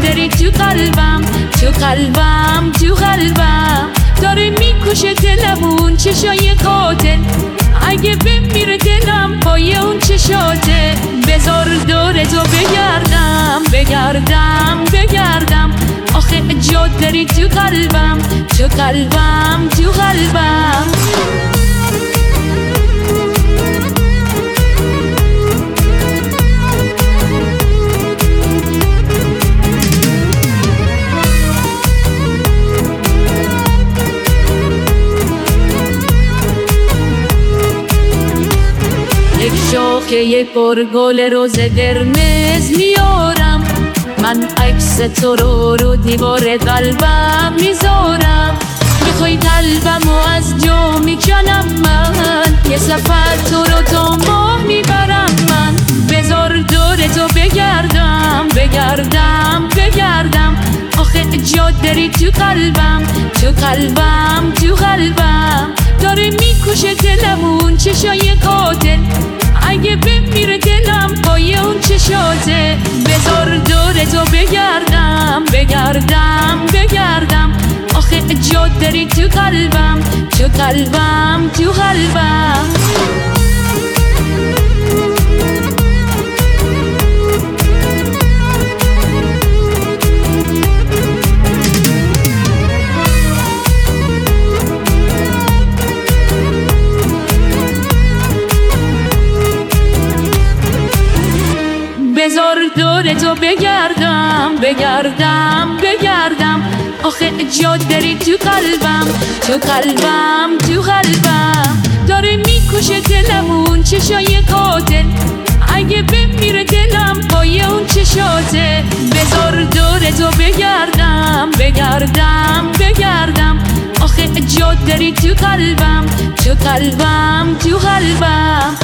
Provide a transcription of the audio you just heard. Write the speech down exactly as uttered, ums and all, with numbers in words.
داری تو قلبم، تو قلبم، تو قلبم. داره میکشه دلمون چشای قاتل، اگه بمیره دلم پای اون چشاته. بذار دور تو بگردم، بگردم، بگردم. آخه جا داری تو قلبم، تو قلبم، تو قلبم. یک شاخه پرگل روز قرمز میارم، من عکس تو رو رو دیوار قلبم میذارم. میخوای قلبم و از جا میکنم من، یه سفر تو رو تا ماه میبرم من. بذار دور تو بگردم، بگردم، بگردم. آخه جا داری تو قلبم، تو قلبم، تو قلبم. داره میکشه دلمون چشای قاتل، اگه بمیره دلم پای اون چشاته. بذار دور تو بگردم، بگردم، بگردم. آخه جا داری تو قلبم، تو قلبم، تو قلبم. بذار دور تو بگردم، بگردم، بگردم. آخه جا داری تو قلبم، تو قلبم، تو قلبم. داره میکشه دلمون چشای قاتل، اگه بمیره دلم پای اون چشاته. بذار دور تو بگردم، بگردم، بگردم. آخه جا داری تو قلبم، تو قلبم، تو قلبم.